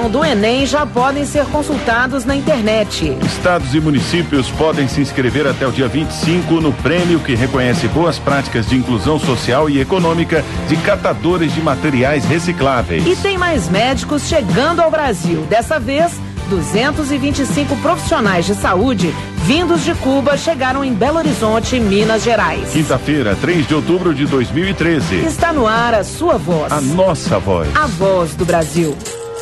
inscrição do Enem já podem ser consultados na internet. Estados e municípios podem se inscrever até o dia 25 no prêmio que reconhece boas práticas de inclusão social e econômica de catadores de materiais recicláveis. E tem mais médicos chegando ao Brasil. Dessa vez, 225 profissionais de saúde vindos de Cuba chegaram em Belo Horizonte, Minas Gerais. Quinta-feira, 3 de outubro de 2013. Está no ar a sua voz. A nossa voz. A voz do Brasil.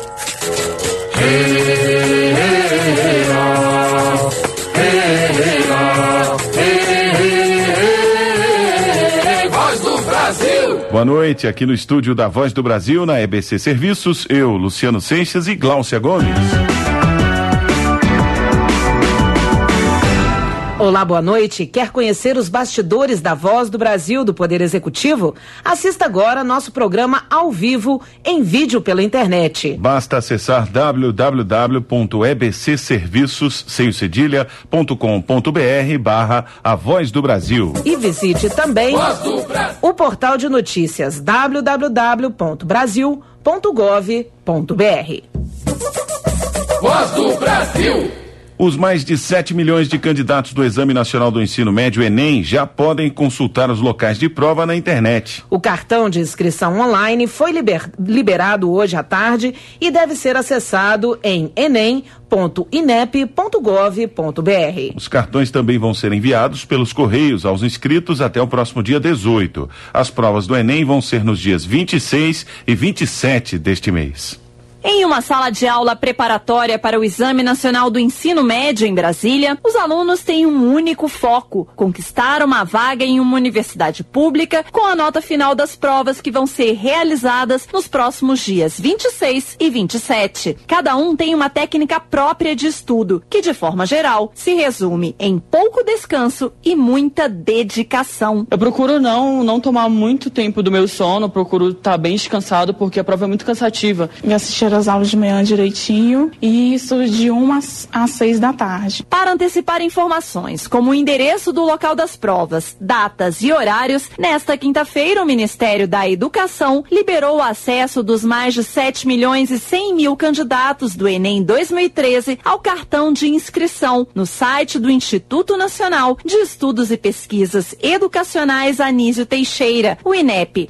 Voz do Brasil. Boa noite, aqui no estúdio da Voz do Brasil, na EBC Serviços, eu, Luciano Seixas e Gláucia Gomes. Olá, boa noite. Quer conhecer os bastidores da Voz do Brasil do Poder Executivo? Assista agora nosso programa ao vivo, em vídeo pela internet. Basta acessar www.ebcserviços.com.br/A Voz do Brasil. E visite também o portal de notícias www.brasil.gov.br. Voz do Brasil. Os mais de 7 milhões de candidatos do Exame Nacional do Ensino Médio, Enem, já podem consultar os locais de prova na internet. O cartão de inscrição online foi liberado hoje à tarde e deve ser acessado em enem.inep.gov.br. Os cartões também vão ser enviados pelos Correios aos inscritos até o próximo dia 18. As provas do Enem vão ser nos dias 26 e 27 deste mês. Em uma sala de aula preparatória para o Exame Nacional do Ensino Médio em Brasília, os alunos têm um único foco: conquistar uma vaga em uma universidade pública com a nota final das provas que vão ser realizadas nos próximos dias 26 e 27. Cada um tem uma técnica própria de estudo, que de forma geral se resume em pouco descanso e muita dedicação. Eu procuro não tomar muito tempo do meu sono, procuro estar bem descansado porque a prova é muito cansativa. Me assistir as aulas de manhã direitinho, e isso de 1 às 6 da tarde. Para antecipar informações, como o endereço do local das provas, datas e horários, nesta quinta-feira o Ministério da Educação liberou o acesso dos mais de 7 milhões e 100 mil candidatos do Enem 2013 ao cartão de inscrição no site do Instituto Nacional de Estudos e Pesquisas Educacionais Anísio Teixeira, o INEP,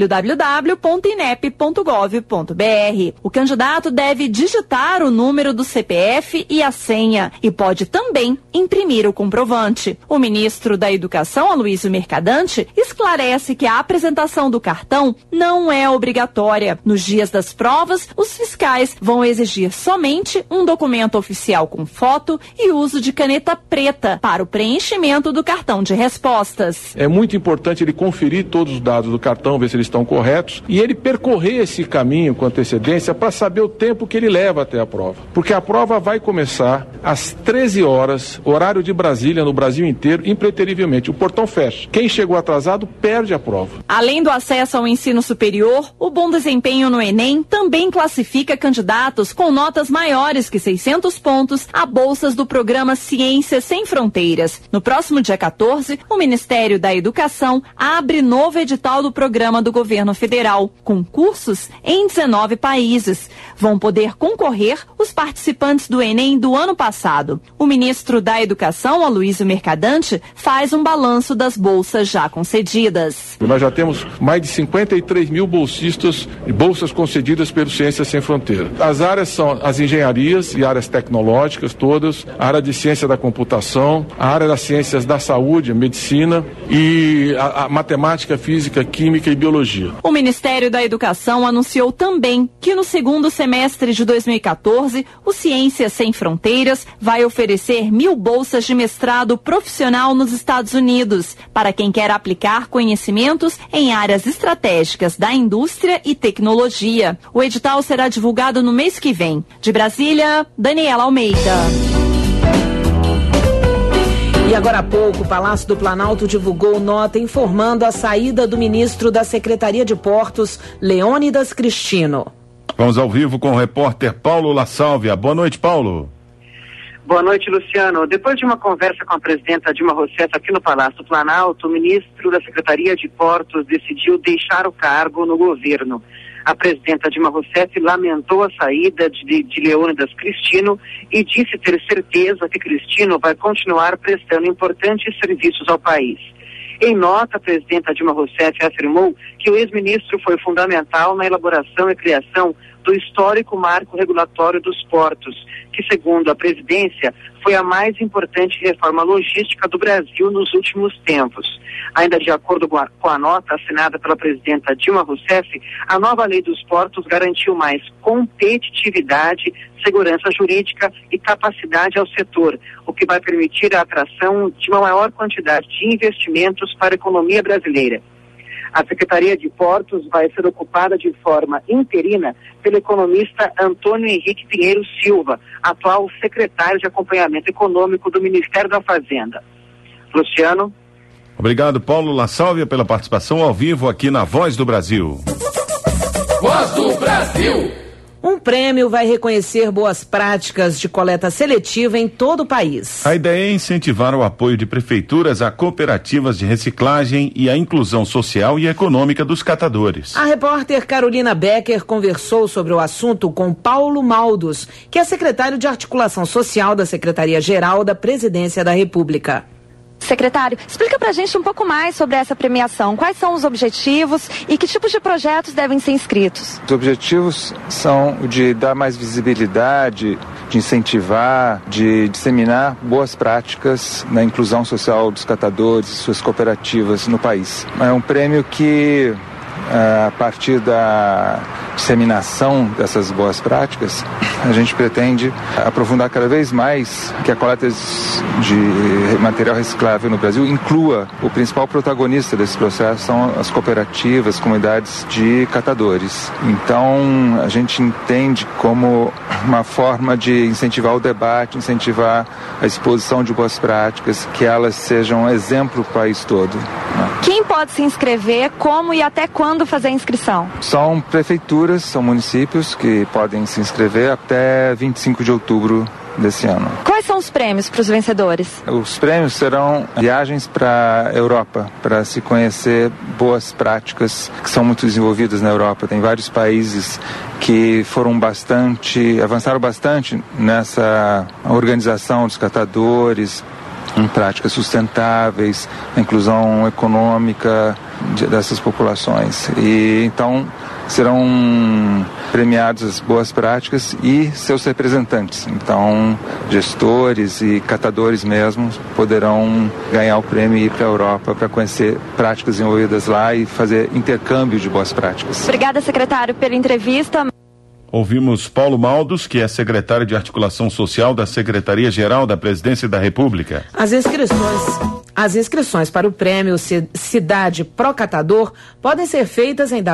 www.inep.gov.br. O candidato deve digitar o número do CPF e a senha e pode também imprimir o comprovante. O ministro da Educação, Aloysio Mercadante, esclarece que a apresentação do cartão não é obrigatória. Nos dias das provas, os fiscais vão exigir somente um documento oficial com foto e uso de caneta preta para o preenchimento do cartão de respostas. É muito importante ele conferir todos os dados do cartão, ver se eles estão corretos, e ele percorrer esse caminho com antecedência para saber o tempo que ele leva até a prova. Porque a prova vai começar às 13 horas, horário de Brasília, no Brasil inteiro, impreterivelmente. O portão fecha. Quem chegou atrasado perde a prova. Além do acesso ao ensino superior, o bom desempenho no Enem também classifica candidatos com notas maiores que 600 pontos a bolsas do programa Ciências Sem Fronteiras. No próximo dia 14, o Ministério da Educação abre novo edital do programa do governo federal, com cursos em 19 países. Vão poder concorrer os participantes do Enem do ano passado. O ministro da Educação, Aloysio Mercadante, faz um balanço das bolsas já concedidas. Nós já temos mais de 53 mil bolsistas e bolsas concedidas pelo Ciências Sem Fronteira. As áreas são as engenharias e áreas tecnológicas todas, a área de ciência da computação, a área das ciências da saúde, a medicina e a matemática, física, química e biologia. O Ministério da Educação anunciou também que no segundo semestre de 2014, o Ciências Sem Fronteiras vai oferecer 1.000 bolsas de mestrado profissional nos Estados Unidos, para quem quer aplicar conhecimentos em áreas estratégicas da indústria e tecnologia. O edital será divulgado no mês que vem. De Brasília, Daniela Almeida. E agora há pouco, o Palácio do Planalto divulgou nota informando a saída do ministro da Secretaria de Portos, Leônidas Cristino. Vamos ao vivo com o repórter Paulo La Sálvia. Boa noite, Paulo. Boa noite, Luciano. Depois de uma conversa com a presidenta Dilma Rousseff aqui no Palácio do Planalto, o ministro da Secretaria de Portos decidiu deixar o cargo no governo. A presidenta Dilma Rousseff lamentou a saída de Leônidas Cristino e disse ter certeza que Cristino vai continuar prestando importantes serviços ao país. Em nota, a presidenta Dilma Rousseff afirmou que o ex-ministro foi fundamental na elaboração e criação do histórico marco regulatório dos portos, que, segundo a presidência, foi a mais importante reforma logística do Brasil nos últimos tempos. Ainda de acordo com a nota assinada pela presidenta Dilma Rousseff, a nova lei dos portos garantiu mais competitividade, segurança jurídica e capacidade ao setor, o que vai permitir a atração de uma maior quantidade de investimentos para a economia brasileira. A Secretaria de Portos vai ser ocupada de forma interina pelo economista Antônio Henrique Pinheiro Silva, atual secretário de Acompanhamento Econômico do Ministério da Fazenda. Luciano. Obrigado, Paulo La Sálvia, pela participação ao vivo aqui na Voz do Brasil. Voz do Brasil. Um prêmio vai reconhecer boas práticas de coleta seletiva em todo o país. A ideia é incentivar o apoio de prefeituras a cooperativas de reciclagem e a inclusão social e econômica dos catadores. A repórter Carolina Becker conversou sobre o assunto com Paulo Maldos, que é secretário de Articulação Social da Secretaria-Geral da Presidência da República. Secretário, explica pra gente um pouco mais sobre essa premiação. Quais são os objetivos e que tipos de projetos devem ser inscritos? Os objetivos são de dar mais visibilidade, de incentivar, de disseminar boas práticas na inclusão social dos catadores e suas cooperativas no país. É um prêmio que, a partir da disseminação dessas boas práticas, a gente pretende aprofundar cada vez mais que a coleta de material reciclável no Brasil inclua o principal protagonista desse processo, são as cooperativas, comunidades de catadores. Então, a gente entende como uma forma de incentivar o debate, incentivar a exposição de boas práticas, que elas sejam exemplo para o país todo. Quem pode se inscrever, como e até quando fazer a inscrição? São prefeituras, são municípios que podem se inscrever até 25 de outubro desse ano. Quais são os prêmios para os vencedores? Os prêmios serão viagens para a Europa, para se conhecer boas práticas que são muito desenvolvidas na Europa. Tem vários países que avançaram bastante nessa organização dos catadores, em práticas sustentáveis, na inclusão econômica dessas populações. E então serão premiados as boas práticas e seus representantes. Então, gestores e catadores mesmo poderão ganhar o prêmio e ir para a Europa para conhecer práticas desenvolvidas lá e fazer intercâmbio de boas práticas. Obrigada, secretário, pela entrevista. Ouvimos Paulo Maldos, que é secretário de Articulação Social da Secretaria-Geral da Presidência da República. As inscrições para o prêmio Cidade Procatador podem ser feitas em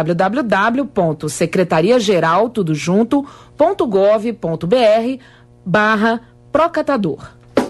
www.secretariageral.gov.br/procatador.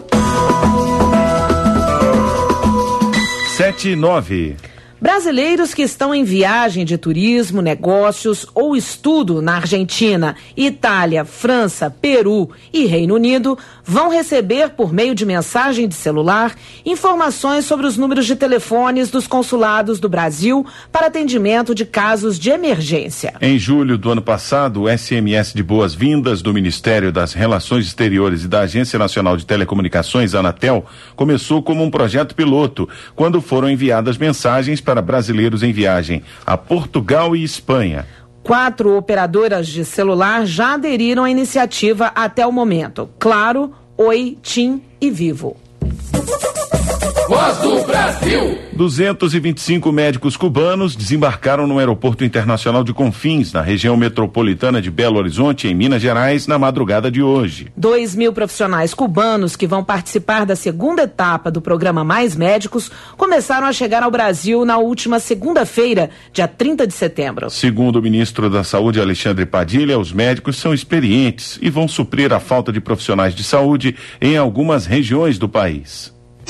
7:09. Brasileiros que estão em viagem de turismo, negócios ou estudo na Argentina, Itália, França, Peru e Reino Unido vão receber, por meio de mensagem de celular, informações sobre os números de telefones dos consulados do Brasil para atendimento de casos de emergência. Em julho do ano passado, o SMS de boas-vindas do Ministério das Relações Exteriores e da Agência Nacional de Telecomunicações, Anatel, começou como um projeto piloto, quando foram enviadas mensagens para brasileiros em viagem a Portugal e Espanha. 4 operadoras de celular já aderiram à iniciativa até o momento: Claro, Oi, TIM e Vivo. Voz do Brasil. 225 médicos cubanos desembarcaram no Aeroporto Internacional de Confins, na região metropolitana de Belo Horizonte, em Minas Gerais, na madrugada de hoje. 2.000 profissionais cubanos que vão participar da segunda etapa do programa Mais Médicos começaram a chegar ao Brasil na última segunda-feira, dia 30 de setembro. Segundo o ministro da Saúde, Alexandre Padilha, os médicos são experientes e vão suprir a falta de profissionais de saúde em algumas regiões do país.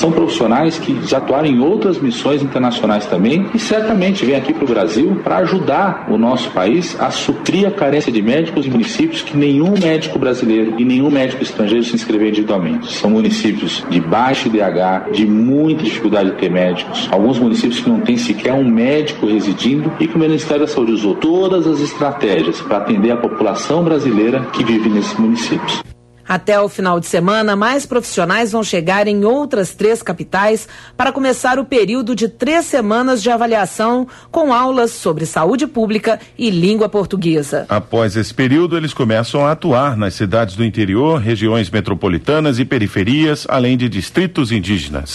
São profissionais que já atuaram em outras missões internacionais também e certamente vêm aqui para o Brasil para ajudar o nosso país a suprir a carência de médicos em municípios que nenhum médico brasileiro e nenhum médico estrangeiro se inscreveu individualmente. São municípios de baixo IDH, de muita dificuldade de ter médicos, alguns municípios que não tem sequer um médico residindo e que o Ministério da Saúde usou todas as estratégias para atender a população brasileira que vive nesses municípios. Até o final de semana, mais profissionais vão chegar em outras 3 capitais para começar o período de 3 semanas de avaliação com aulas sobre saúde pública e língua portuguesa. Após esse período, eles começam a atuar nas cidades do interior, regiões metropolitanas e periferias, além de distritos indígenas.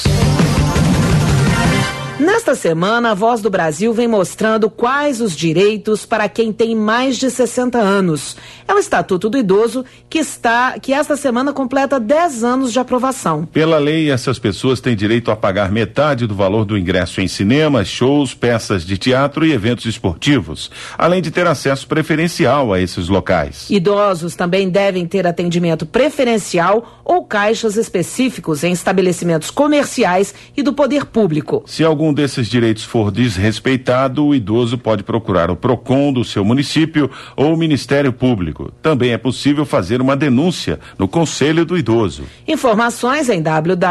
Nesta semana, a Voz do Brasil vem mostrando quais os direitos para quem tem mais de 60 anos. É o Estatuto do Idoso que esta semana completa 10 anos de aprovação. Pela lei, essas pessoas têm direito a pagar metade do valor do ingresso em cinemas, shows, peças de teatro e eventos esportivos, além de ter acesso preferencial a esses locais. Idosos também devem ter atendimento preferencial ou caixas específicos em estabelecimentos comerciais e do poder público. Se algum desses direitos for desrespeitado, o idoso pode procurar o PROCON do seu município ou o Ministério Público. Também é possível fazer uma denúncia no Conselho do Idoso. Informações em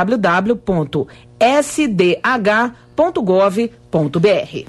www.sdh.gov.br.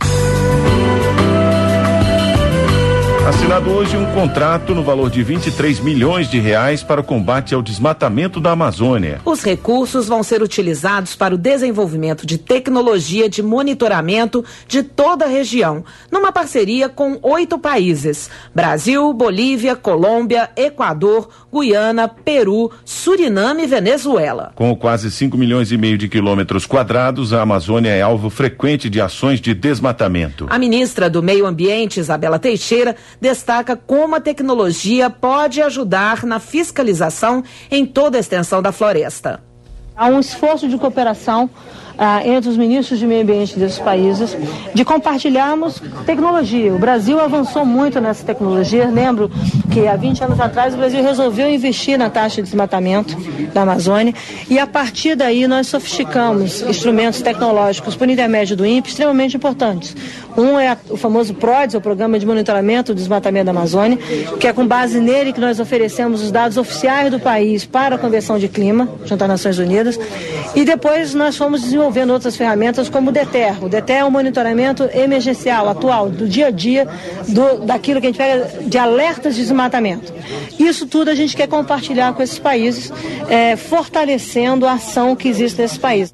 Assinado hoje um contrato no valor de R$23 milhões para o combate ao desmatamento da Amazônia. Os recursos vão ser utilizados para o desenvolvimento de tecnologia de monitoramento de toda a região, numa parceria com 8 países: Brasil, Bolívia, Colômbia, Equador, Guiana, Peru, Suriname e Venezuela. Com quase 5,5 milhões de quilômetros quadrados, a Amazônia é alvo frequente de ações de desmatamento. A ministra do Meio Ambiente, Isabela Teixeira, destaca como a tecnologia pode ajudar na fiscalização em toda a extensão da floresta. Há um esforço de cooperação entre os ministros de meio ambiente desses países, de compartilharmos tecnologia. O Brasil avançou muito nessa tecnologia. Lembro que há 20 anos atrás o Brasil resolveu investir na taxa de desmatamento da Amazônia e a partir daí nós sofisticamos instrumentos tecnológicos por intermédio do INPE extremamente importantes. Um é o famoso PRODES, o Programa de Monitoramento do Desmatamento da Amazônia, que é com base nele que nós oferecemos os dados oficiais do país para a Convenção de Clima, junto às Nações Unidas, e depois nós fomos desenvolvendo outras ferramentas como o DETER. O DETER é um monitoramento emergencial, atual, do dia a dia, daquilo que a gente pega de alertas de desmatamento. Isso tudo a gente quer compartilhar com esses países, fortalecendo a ação que existe nesses países.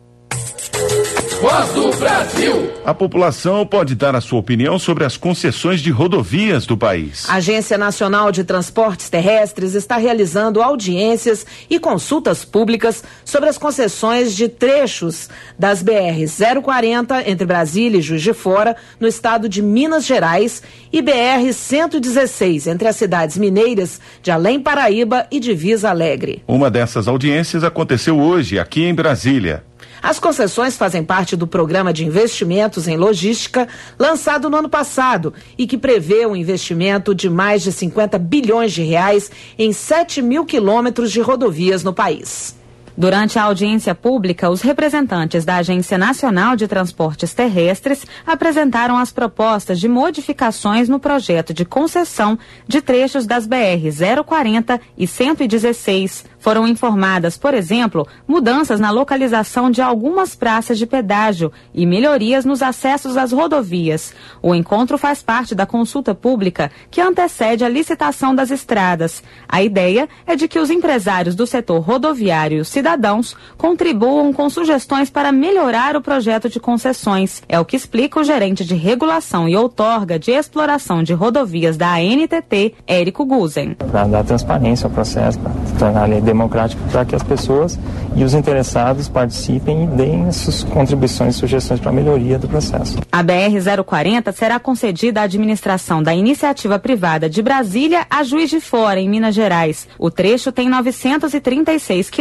Voz do Brasil. A população pode dar a sua opinião sobre as concessões de rodovias do país. A Agência Nacional de Transportes Terrestres está realizando audiências e consultas públicas sobre as concessões de trechos das BR-040 entre Brasília e Juiz de Fora, no estado de Minas Gerais, e BR-116 entre as cidades mineiras de Além Paraíba e Divisa Alegre. Uma dessas audiências aconteceu hoje, aqui em Brasília. As concessões fazem parte do Programa de Investimentos em Logística, lançado no ano passado, e que prevê um investimento de mais de 50 bilhões de reais em 7 mil quilômetros de rodovias no país. Durante a audiência pública, os representantes da Agência Nacional de Transportes Terrestres apresentaram as propostas de modificações no projeto de concessão de trechos das BR-040 e 116. Foram informadas, por exemplo, mudanças na localização de algumas praças de pedágio e melhorias nos acessos às rodovias. O encontro faz parte da consulta pública que antecede a licitação das estradas. A ideia é de que os empresários do setor rodoviário e os cidadãos contribuam com sugestões para melhorar o projeto de concessões. É o que explica o gerente de regulação e outorga de exploração de rodovias da ANTT, Érico Guzen. Para dar transparência ao processo, para tornar ele democrático, para que as pessoas e os interessados participem e deem suas contribuições e sugestões para a melhoria do processo. A BR-040 será concedida à administração da iniciativa privada de Brasília a Juiz de Fora, em Minas Gerais. O trecho tem 936 quilômetros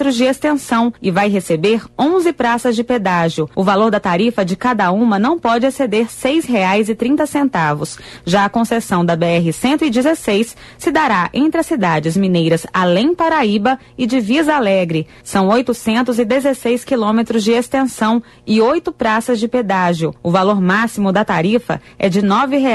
quilômetros de extensão e vai receber 11 praças de pedágio. O valor da tarifa de cada uma não pode exceder R$ 6,30. Já a concessão da BR-116 se dará entre as cidades mineiras Além Paraíba e Divisa Alegre. São 816 quilômetros de extensão e 8 praças de pedágio. O valor máximo da tarifa é de R$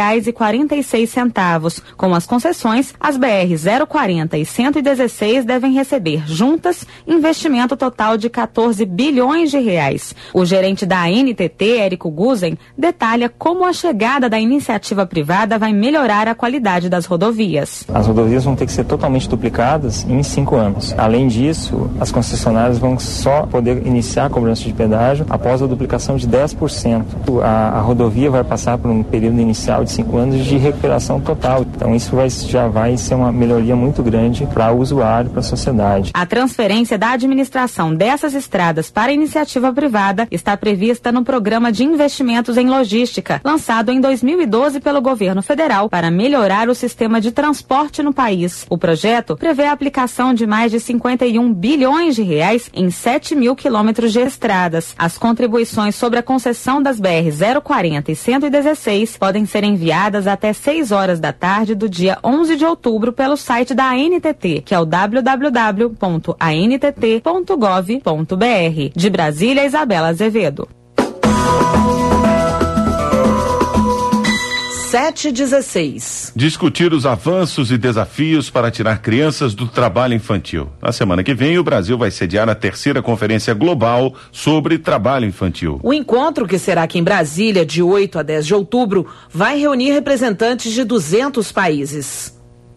9,46. Com as concessões, as BR-040 e 116 devem receber juntas investimento total de 14 bilhões de reais. O gerente da ANTT, Érico Guzen, detalha como a chegada da iniciativa privada vai melhorar a qualidade das rodovias. As rodovias vão ter que ser totalmente duplicadas em 5 anos. Além disso, as concessionárias vão só poder iniciar a cobrança de pedágio após a duplicação de 10%. A rodovia vai passar por um período inicial de 5 anos de recuperação total. Então isso já vai ser uma melhoria muito grande para o usuário, para a sociedade. A transferência da administração dessas estradas para a iniciativa privada está prevista no Programa de Investimentos em Logística, lançado em 2012 pelo governo federal para melhorar o sistema de transporte no país. O projeto prevê a aplicação de mais de 51 bilhões de reais em 7 mil quilômetros de estradas. As contribuições sobre a concessão das BR-040 e 116 podem ser enviadas até 6 horas da tarde do dia 11 de outubro pelo site da ANTT, que é o www.antt.gov.br. De Brasília, Isabela Azevedo. 7h16. Discutir os avanços e desafios para tirar crianças do trabalho infantil. Na semana que vem, o Brasil vai sediar a 3ª Conferência Global sobre Trabalho Infantil. O encontro, que será aqui em Brasília, de 8 a 10 de outubro, vai reunir representantes de 200 países.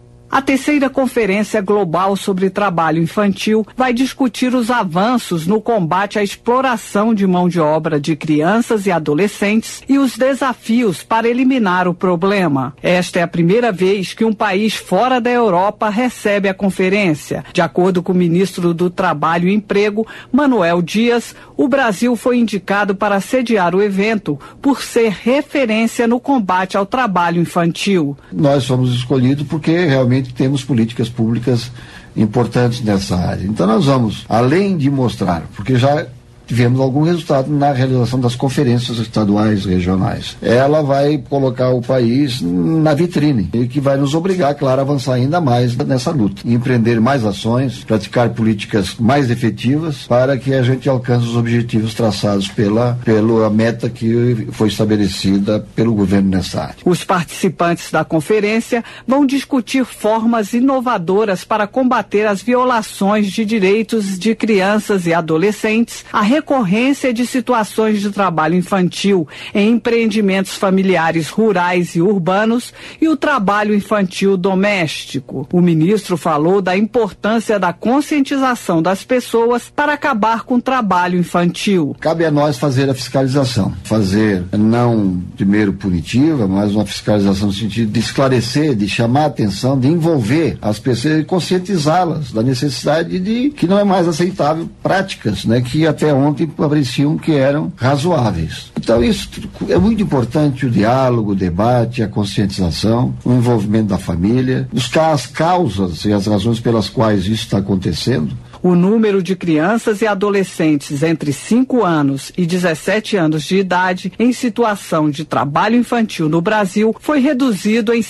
A 3ª Conferência Global sobre Trabalho Infantil vai discutir os avanços no combate à exploração de mão de obra de crianças e adolescentes e os desafios para eliminar o problema. Esta é a primeira vez que um país fora da Europa recebe a conferência. De acordo com o ministro do Trabalho e Emprego, Manuel Dias, o Brasil foi indicado para sediar o evento por ser referência no combate ao trabalho infantil. Nós fomos escolhidos porque realmente temos políticas públicas importantes nessa área. Então nós vamos, além de mostrar, porque já tivemos algum resultado na realização das conferências estaduais e regionais. Ela vai colocar o país na vitrine e que vai nos obrigar, claro, a avançar ainda mais nessa luta. Empreender mais ações, praticar políticas mais efetivas para que a gente alcance os objetivos traçados pela meta que foi estabelecida pelo governo nessa área. Os participantes da conferência vão discutir formas inovadoras para combater as violações de direitos de crianças e adolescentes, a recorrência de situações de trabalho infantil em empreendimentos familiares rurais e urbanos e o trabalho infantil doméstico. O ministro falou da importância da conscientização das pessoas para acabar com o trabalho infantil. Cabe a nós fazer a fiscalização. Fazer não primeiro punitiva, mas uma fiscalização no sentido de esclarecer, de chamar a atenção, de envolver as pessoas e conscientizá-las da necessidade de que não é mais aceitável práticas, né, que até ontem pareciam que eram razoáveis. Então isso é muito importante, o diálogo, o debate, a conscientização, o envolvimento da família, buscar as causas e as razões pelas quais isso está acontecendo. O número de crianças e adolescentes entre 5 anos e 17 anos de idade em situação de trabalho infantil no Brasil foi reduzido em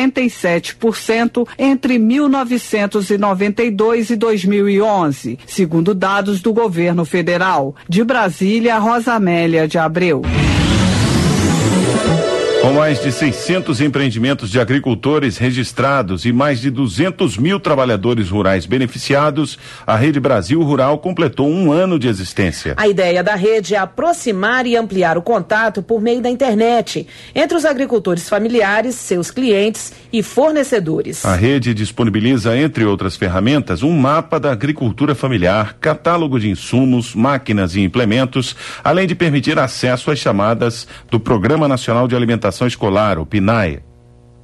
57% entre 1992 e 2011, segundo dados do governo federal. De Brasília, Rosa Amélia de Abreu. Com mais de 600 empreendimentos de agricultores registrados e mais de 200 mil trabalhadores rurais beneficiados, a Rede Brasil Rural completou 1 ano de existência. A ideia da rede é aproximar e ampliar o contato por meio da internet entre os agricultores familiares, seus clientes e fornecedores. A rede disponibiliza, entre outras ferramentas, um mapa da agricultura familiar, catálogo de insumos, máquinas e implementos, além de permitir acesso às chamadas do Programa Nacional de Alimentação Escolar, o PNAE.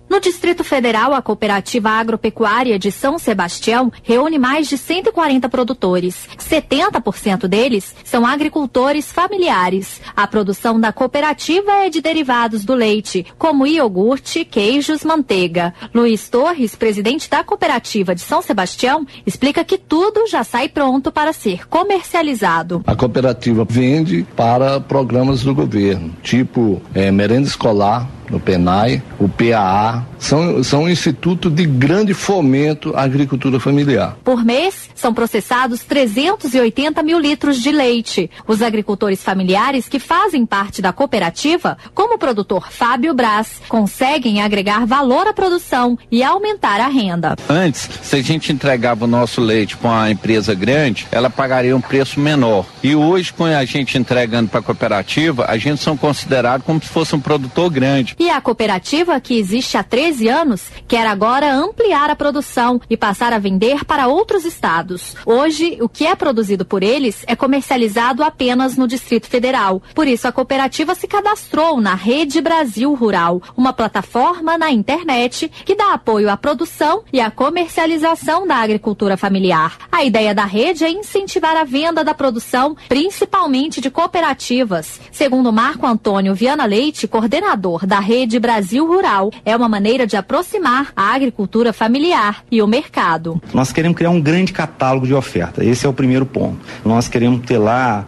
No Distrito Federal, a Cooperativa Agropecuária de São Sebastião reúne mais de 140 produtores. 70% deles são agricultores familiares. A produção da cooperativa é de derivados do leite, como iogurte, queijos, manteiga. Luiz Torres, presidente da Cooperativa de São Sebastião, explica que tudo já sai pronto para ser comercializado. A cooperativa vende para programas do governo, tipo merenda escolar, no PENAI, o PAA, são um instituto de grande fomento à agricultura familiar. Por mês, são processados 380 mil litros de leite. Os agricultores familiares que fazem parte da cooperativa, como o produtor Fábio Braz, conseguem agregar valor à produção e aumentar a renda. Antes, se a gente entregava o nosso leite para uma empresa grande, ela pagaria um preço menor. E hoje, com a gente entregando para a cooperativa, a gente são considerados como se fosse um produtor grande. E a cooperativa, que existe há 13 anos, quer agora ampliar a produção e passar a vender para outros estados. Hoje, o que é produzido por eles é comercializado apenas no Distrito Federal. Por isso, a cooperativa se cadastrou na Rede Brasil Rural, uma plataforma na internet que dá apoio à produção e à comercialização da agricultura familiar. A ideia da rede é incentivar a venda da produção, principalmente de cooperativas. Segundo Marco Antônio Viana Leite, coordenador da Rede Brasil Rural, é uma maneira de aproximar a agricultura familiar e o mercado. Nós queremos criar um grande catálogo de oferta, esse é o primeiro ponto. Nós queremos ter lá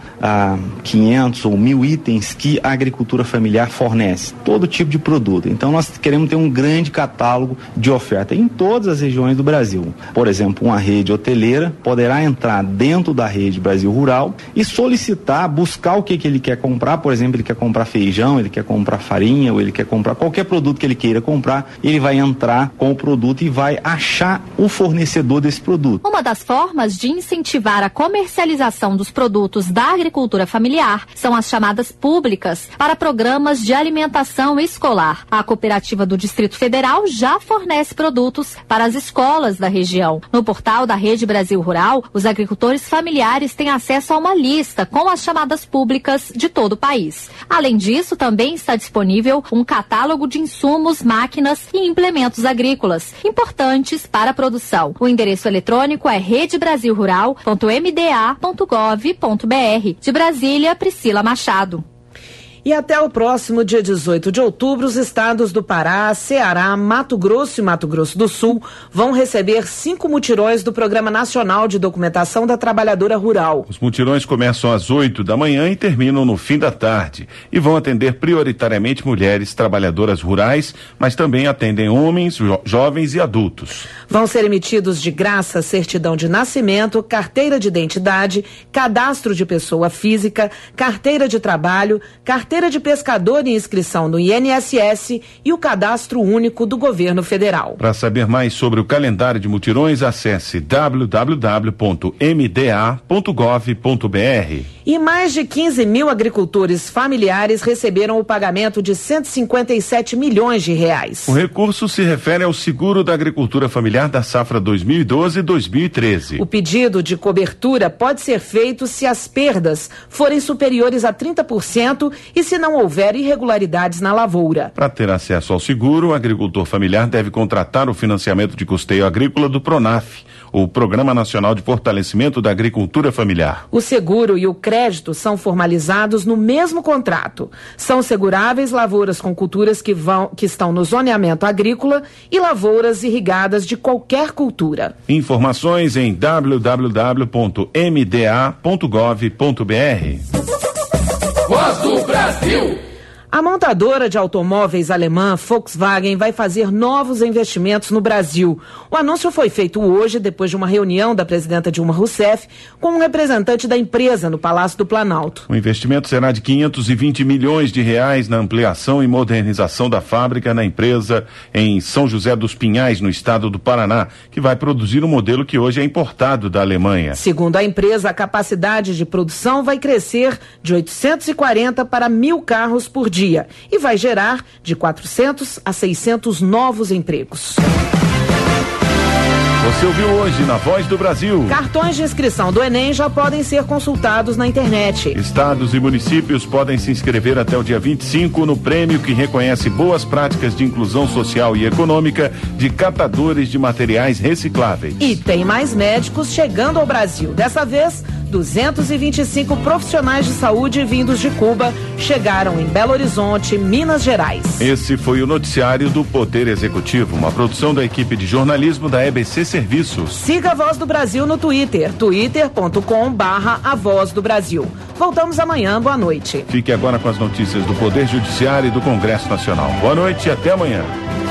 500 ou 1.000 itens que a agricultura familiar fornece, todo tipo de produto. Então nós queremos ter um grande catálogo de oferta em todas as regiões do Brasil. Por exemplo, uma rede hoteleira poderá entrar dentro da Rede Brasil Rural e solicitar, buscar o que ele quer comprar. Por exemplo, ele quer comprar feijão, ele quer comprar farinha, ou ele quer comprar qualquer produto que ele queira comprar, ele vai entrar com o produto e vai achar o fornecedor desse produto. Uma das formas de incentivar a comercialização dos produtos da agricultura familiar são as chamadas públicas para programas de alimentação escolar. A cooperativa do Distrito Federal já fornece produtos para as escolas da região. No portal da Rede Brasil Rural, os agricultores familiares têm acesso a uma lista com as chamadas públicas de todo o país. Além disso, também está disponível um catálogo de insumos, máquinas e implementos agrícolas importantes para a produção. O endereço eletrônico é redebrasilrural.mda.gov.br. De Brasília, Priscila Machado. E até o próximo dia 18 de outubro, os estados do Pará, Ceará, Mato Grosso e Mato Grosso do Sul vão receber 5 mutirões do Programa Nacional de Documentação da Trabalhadora Rural. Os mutirões começam às 8 da manhã e terminam no fim da tarde e vão atender prioritariamente mulheres trabalhadoras rurais, mas também atendem homens, jovens e adultos. Vão ser emitidos de graça certidão de nascimento, carteira de identidade, cadastro de pessoa física, carteira de trabalho, carteira de pescador e inscrição no INSS e o cadastro único do governo federal. Para saber mais sobre o calendário de mutirões, acesse www.mda.gov.br. E mais de 15 mil agricultores familiares receberam o pagamento de 157 milhões de reais. O recurso se refere ao seguro da agricultura familiar da safra 2012-2013. O pedido de cobertura pode ser feito se as perdas forem superiores a 30% e se não houver irregularidades na lavoura. Para ter acesso ao seguro, o agricultor familiar deve contratar o financiamento de custeio agrícola do PRONAF, o Programa Nacional de Fortalecimento da Agricultura Familiar. O seguro e o crédito são formalizados no mesmo contrato. São seguráveis lavouras com culturas que estão no zoneamento agrícola e lavouras irrigadas de qualquer cultura. Informações em www.mda.gov.br. Voz do Brasil. A montadora de automóveis alemã Volkswagen vai fazer novos investimentos no Brasil. O anúncio foi feito hoje, depois de uma reunião da presidenta Dilma Rousseff com um representante da empresa no Palácio do Planalto. O investimento será de 520 milhões de reais na ampliação e modernização da fábrica na empresa em São José dos Pinhais, no estado do Paraná, que vai produzir um modelo que hoje é importado da Alemanha. Segundo a empresa, a capacidade de produção vai crescer de 840 para 1.000 carros por dia e vai gerar de 400 a 600 novos empregos. Você ouviu hoje na Voz do Brasil. Cartões de inscrição do Enem já podem ser consultados na internet. Estados e municípios podem se inscrever até o dia 25 no prêmio que reconhece boas práticas de inclusão social e econômica de catadores de materiais recicláveis. E tem mais médicos chegando ao Brasil. Dessa vez, 225 profissionais de saúde vindos de Cuba chegaram em Belo Horizonte, Minas Gerais. Esse foi o noticiário do Poder Executivo, uma produção da equipe de jornalismo da EBC Serviços. Siga a Voz do Brasil no Twitter, twitter.com/A Voz do Brasil. Voltamos amanhã, boa noite. Fique agora com as notícias do Poder Judiciário e do Congresso Nacional. Boa noite e até amanhã.